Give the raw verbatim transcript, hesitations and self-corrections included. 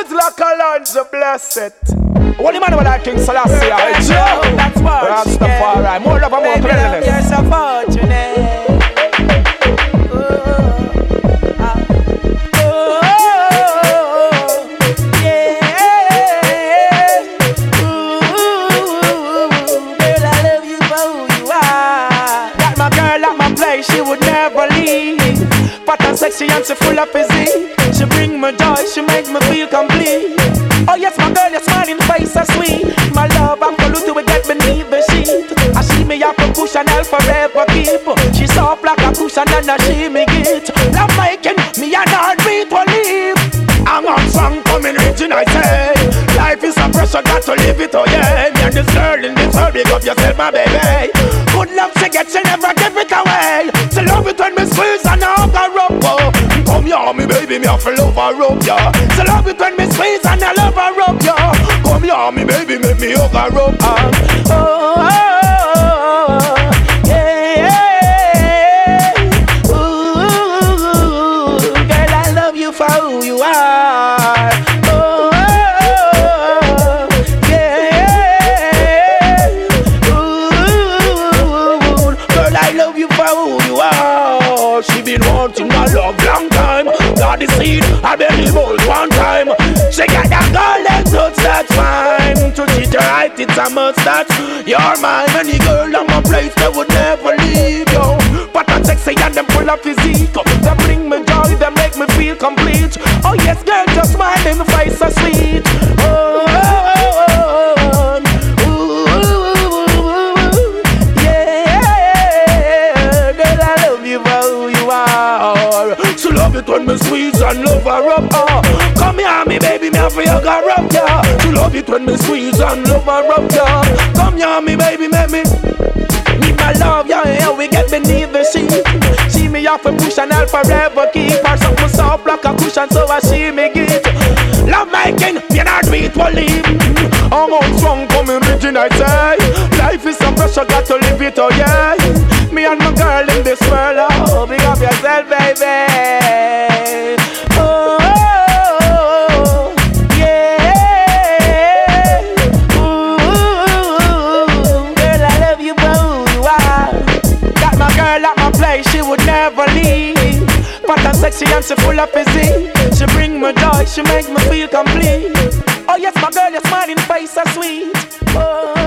Words like a lunge, blessed. What the man with that King Selassie? That's what Rastafari. More love and more cleanliness. You're so fortunate. She would never leave. Fat and sexy and she full of physique. She bring me joy, she make me feel complete. Oh yes, my girl, your smiling face so sweet. My love, I'm polluted, we get beneath the sheet. I see me up a cushion, I'll forever keep. She soft like a cushion and I see me get. Love making me and heartbeat will leave. I'm on song coming rich and I say life is a pressure, got to live it, oh yeah. Me and this girl in this world, big up yourself, my baby. Good love she gets, she never give it away. She love it when me squeeze and I hug her up, oh. Come here, me baby, me have to love her up, yeah. She love it when me squeeze and I love her up, yeah. Come here, me baby, make me hug her up, uh. Oh, oh, oh, yeah, yeah. Ooh, girl, I love you for who you are. She been wanting my love long time. Got the seed, I barely hold one time. She got that golden touch, that's fine. To treat her right, it's a must, that's you're mine. Any girl on my place, they would never leave you. But I'm sexy and them full of physique. They bring me joy, they make me feel complete. Oh yes, girl, just smile in the face so sweet. Oh, oh, oh, oh. She love it when me squeeze and love her up, oh. Come here, me baby, me have to hug her up, yeah. She love it when me squeeze and love her up, yeah. Come here, me baby, make me need my love, yeah, yeah. We get beneath the sheet. See me off a push and I'll forever keep her something soft like a cushion, so I see me get love making, me and heartbeat will leave. I'm on strong, coming rich and I say life is some pressure, got to live it, oh yeah. Me and my girl in this world, oh, big up yourself, baby. Oh, oh, oh yeah. Ooh, girl, I love you for who you are. Got my girl at my place, she would never leave. Fat and sexy and she full of physique. She bring me joy, she make me feel complete. Oh yes, my girl, your smiling face so sweet. Oh.